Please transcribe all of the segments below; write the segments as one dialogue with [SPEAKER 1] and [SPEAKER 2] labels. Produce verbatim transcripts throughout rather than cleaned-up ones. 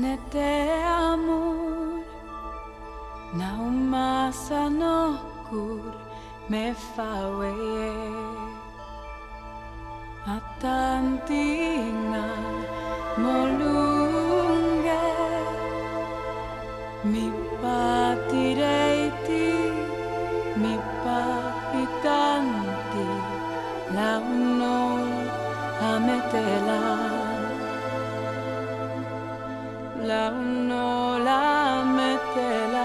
[SPEAKER 1] Mete amor na umasa no kur me fawe atantinga molunge mi patireiti mi papitanti la uno ametela la uno la metela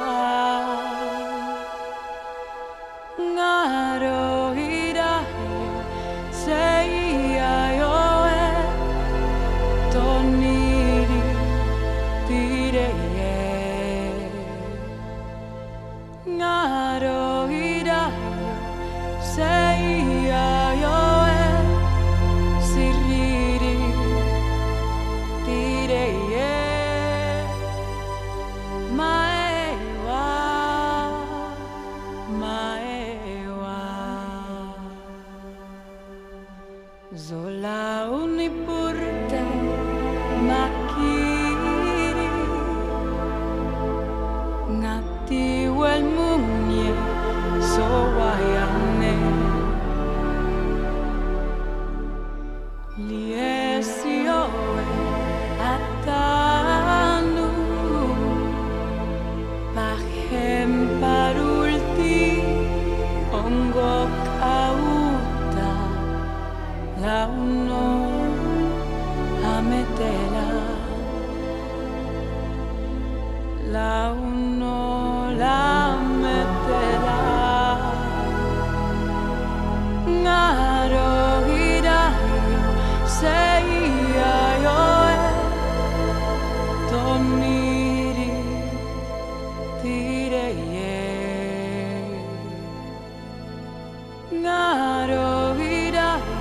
[SPEAKER 1] ngaro hirahe seia yoe toniri tireye ngaro hirahe seia yoe siriri tireye maewa maewa zola unipurte makiri ngati wel munye so wayane liesioe atanu Pahem parulti ongo kauta la uno ametela la uno la metela ngaro hirayo seia yoe toniri tireye ngaro hirayo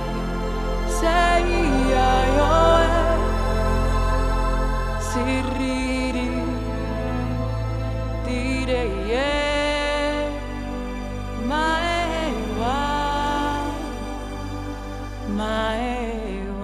[SPEAKER 1] seia yoe siriri tireye maewa maewa